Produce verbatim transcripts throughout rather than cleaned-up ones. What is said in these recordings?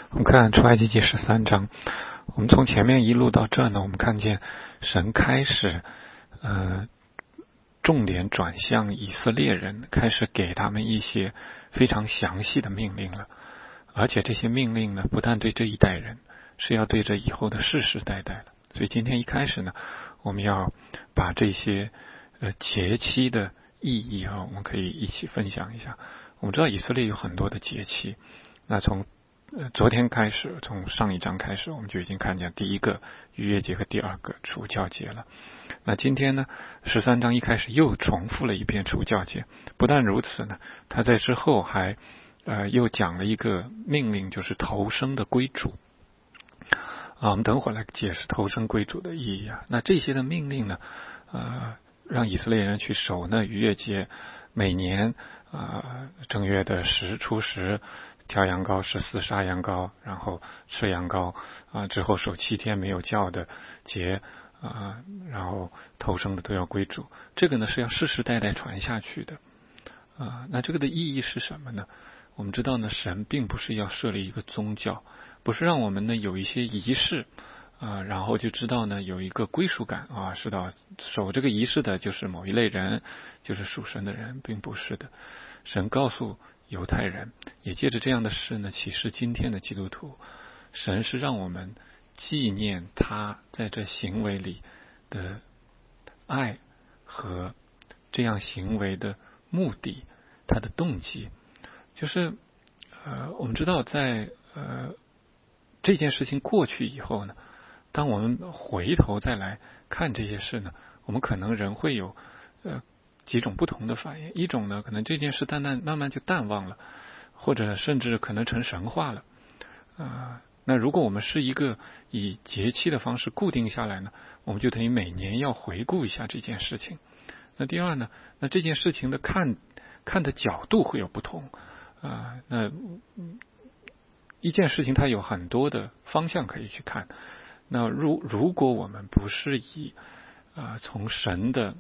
我们看出埃及记十三章，我们从前面一路到这呢，我们看见神开始呃重点转向以色列人，开始给他们一些非常详细的命令了。而且这些命令呢，不但对这一代人，是要对着以后的世世代代了。所以今天一开始呢，我们要把这些呃节期的意义啊，我们可以一起分享一下。我们知道以色列有很多的节期，那从呃，昨天开始，从上一章开始，我们就已经看见第一个逾越节和第二个除酵节了。那今天呢，十三章一开始又重复了一遍除酵节。不但如此呢，他在之后还呃又讲了一个命令，就是头生的归主。啊，我们等会儿来解释头生归主的意义啊。那这些的命令呢，呃，让以色列人去守那逾越节，每年啊、呃、正月的十初十。挑羊羔，十四杀羊羔，然后吃羊羔啊，之后守七天没有酵的节啊，然后头生的都要归主。这个呢是要世世代代传下去的啊。那这个的意义是什么呢？我们知道呢，神并不是要设立一个宗教，不是让我们呢有一些仪式啊，然后就知道呢有一个归属感啊，是的，守这个仪式的就是某一类人，就是属神的人，并不是的。神告诉犹太人，也借着这样的事呢，启示今天的基督徒，神是让我们纪念他在这行为里的爱和这样行为的目的，他的动机，就是呃，我们知道在呃这件事情过去以后呢，当我们回头再来看这些事呢，我们可能人会有呃。几种不同的反应，一种呢，可能这件事淡淡慢慢就淡忘了，或者甚至可能成神话了。呃，那如果我们是一个以节期的方式固定下来呢，我们就等于每年要回顾一下这件事情。那第二呢，那这件事情的看看的角度会有不同啊、呃。那一件事情它有很多的方向可以去看。那如如果我们不是以啊、呃、从神的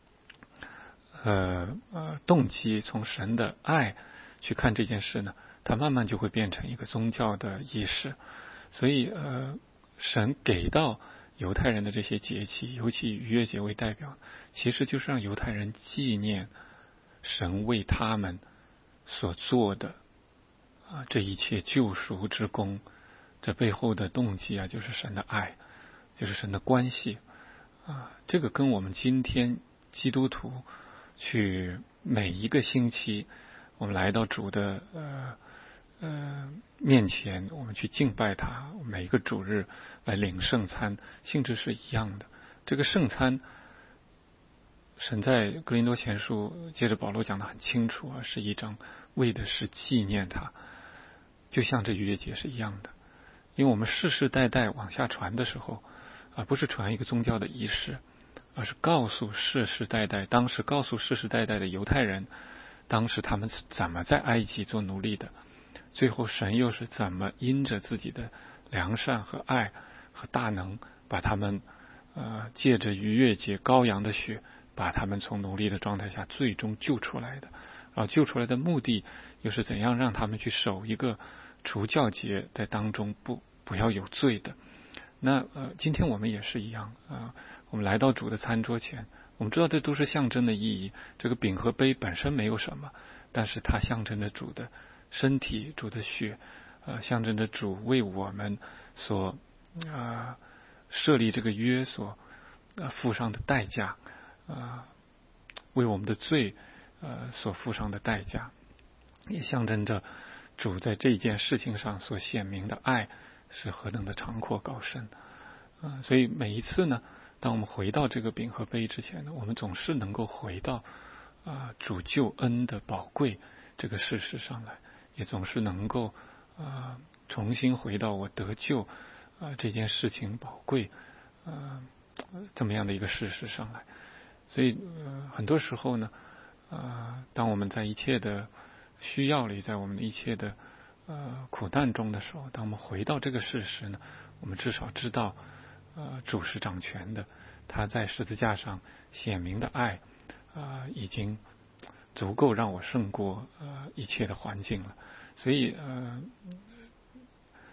呃呃，动机从神的爱去看这件事呢，它慢慢就会变成一个宗教的仪式。所以呃，神给到犹太人的这些节期，尤其以逾越节为代表，其实就是让犹太人纪念神为他们所做的啊这一切救赎之功。这背后的动机啊，就是神的爱，就是神的关系啊。这个跟我们今天基督徒去每一个星期，我们来到主的呃呃面前，我们去敬拜他，每一个主日来领圣餐，性质是一样的。这个圣餐，神在哥林多前书接着保罗讲得很清楚啊，是一章为的是纪念他，就像这逾越节是一样的。因为我们世世代代往下传的时候，而不是传一个宗教的仪式，而是告诉世世代代，当时告诉世世代代的犹太人，当时他们是怎么在埃及做奴隶的，最后神又是怎么因着自己的良善和爱和大能，把他们呃借着逾越节羔羊的血，把他们从奴隶的状态下最终救出来的。然后救出来的目的又是怎样让他们去守一个除酵节，在当中不不要有罪的。那呃，今天我们也是一样啊、呃，我们来到主的餐桌前，我们知道这都是象征的意义。这个饼和杯本身没有什么，但是它象征着主的身体、主的血，呃，象征着主为我们所啊、呃、设立这个约所呃付上的代价，啊、呃，为我们的罪呃所付上的代价，也象征着主在这件事情上所显明的爱是何等的长阔高深啊、呃！所以每一次呢，当我们回到这个饼和杯之前呢，我们总是能够回到啊、呃、主救恩的宝贵这个事实上来，也总是能够啊、呃、重新回到我得救啊、呃、这件事情宝贵啊、呃、这么样的一个事实上来。所以呃很多时候呢啊、呃、当我们在一切的需要里，在我们的一切的呃苦难中的时候，当我们回到这个事实呢，我们至少知道呃主是掌权的，他在十字架上显明的爱啊、呃、已经足够让我胜过呃一切的环境了。所以呃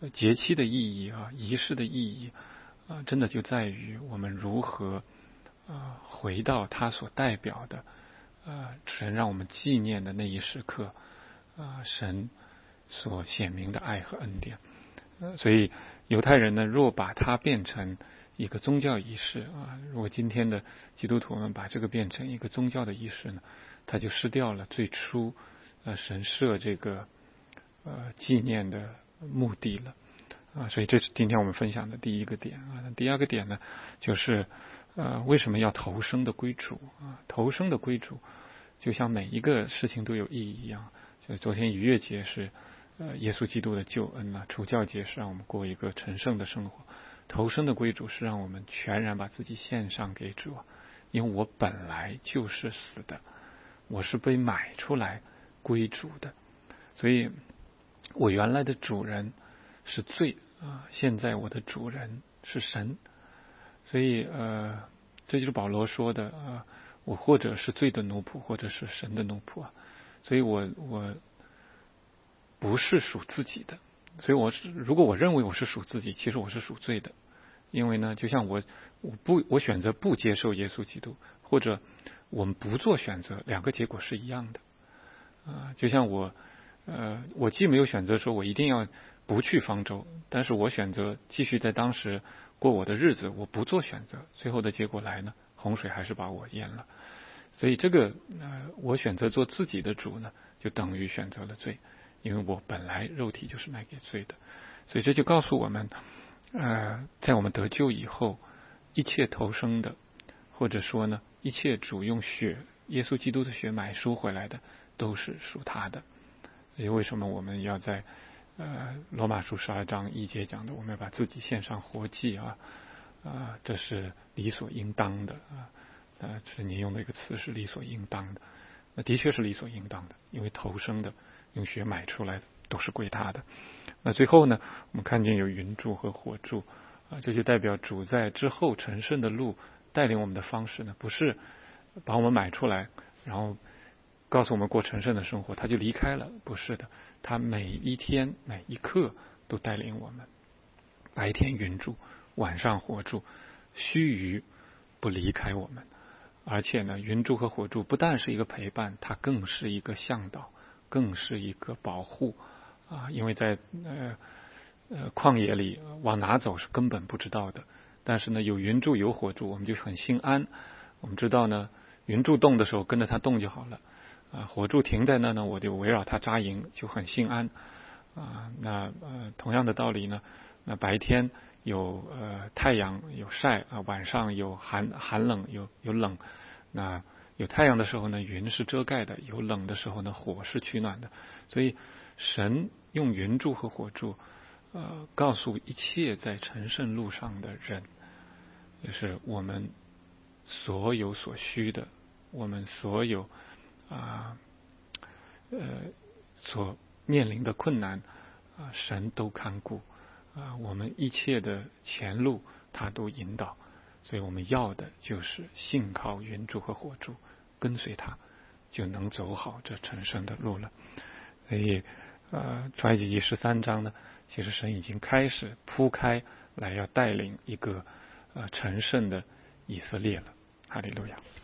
节期的意义啊，仪式的意义啊，真的就在于我们如何啊回到它所代表的啊神让我们纪念的那一时刻啊，神所显明的爱和恩典。所以犹太人呢，若把它变成一个宗教仪式啊，如果今天的基督徒们把这个变成一个宗教的仪式呢，它就失掉了最初呃神设这个呃纪念的目的了啊。所以这是今天我们分享的第一个点啊。第二个点呢，就是呃为什么要投生的归主啊？投生的归主，就像每一个事情都有意义一样。就昨天逾越节是呃耶稣基督的救恩啊，除酵节是让我们过一个成圣的生活。投生的归主是让我们全然把自己献上给主，因为我本来就是死的，我是被买出来归主的，所以我原来的主人是罪啊，现在我的主人是神，所以呃，这就是保罗说的啊，我或者是罪的奴仆，或者是神的奴仆啊，所以我我不是属自己的。所以我是，如果我认为我是属自己，其实我是属罪的，因为呢，就像我我不我选择不接受耶稣基督，或者我们不做选择，两个结果是一样的啊、呃。就像我呃，我既没有选择说我一定要不去方舟，但是我选择继续在当时过我的日子，我不做选择，最后的结果来呢，洪水还是把我淹了。所以这个呃，我选择做自己的主呢，就等于选择了罪。因为我本来肉体就是卖给罪的，所以这就告诉我们，呃，在我们得救以后，一切投生的，或者说呢，一切主用血，耶稣基督的血买赎回来的，都是属他的。所以为什么我们要在呃罗马书十二章一节讲的，我们要把自己献上活祭啊啊、呃，这是理所应当的啊。呃，是你用的一个词是理所应当的，那的确是理所应当的，因为投生的。用血买出来的都是归他的。那最后呢，我们看见有云柱和火柱啊，这就代表主在之后成圣的路带领我们的方式呢，不是把我们买出来，然后告诉我们过成圣的生活，他就离开了，不是的，他每一天每一刻都带领我们，白天云柱，晚上火柱，须臾不离开我们。而且呢，云柱和火柱不但是一个陪伴，它更是一个向导，更是一个保护啊！因为在呃呃旷野里往哪走是根本不知道的，但是呢有云柱有火柱，我们就很心安。我们知道呢，云柱动的时候跟着它动就好了啊，火柱停在那呢，我就围绕它扎营，就很心安啊。那呃同样的道理呢，那白天有呃太阳有晒啊，晚上有寒寒冷有有冷，那有太阳的时候呢，云是遮盖的；有冷的时候呢，火是取暖的。所以神用云柱和火柱，呃，告诉一切在成圣路上的人，就是我们所有所需的，我们所有啊呃, 呃所面临的困难啊、呃，神都看顾啊、呃，我们一切的前路他都引导。所以我们要的就是信靠云柱和火柱，跟随他，就能走好这成圣的路了。所以，呃，出埃及记十三章呢，其实神已经开始铺开来要带领一个呃成圣的以色列了。哈利路亚。